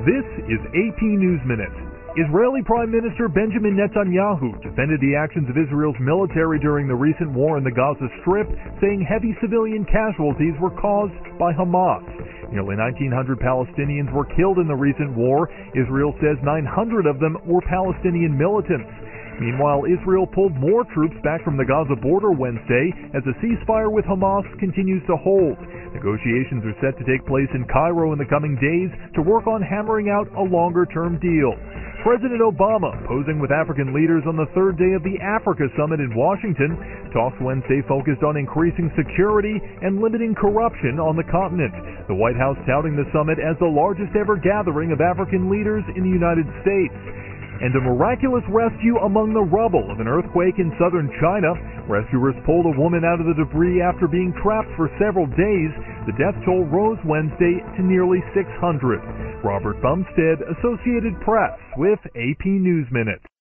This is AP News Minute. Israeli Prime Minister Benjamin Netanyahu defended the actions of Israel's military during the recent war in the Gaza Strip, saying heavy civilian casualties were caused by Hamas. Nearly 1,900 Palestinians were killed in the recent war. Israel says 900 of them were Palestinian militants. Meanwhile, Israel pulled more troops back from the Gaza border Wednesday as a ceasefire with Hamas continues to hold. Negotiations are set to take place in Cairo in the coming days to work on hammering out a longer-term deal. President Obama posing with African leaders on the third day of the Africa Summit in Washington. Talks Wednesday focused on increasing security and limiting corruption on the continent. The White House touting the summit as the largest ever gathering of African leaders in the United States. And a miraculous rescue among the rubble of an earthquake in southern China. Rescuers pulled a woman out of the debris after being trapped for several days. The death toll rose Wednesday to nearly 600. Robert Bumstead, Associated Press, with AP News Minute.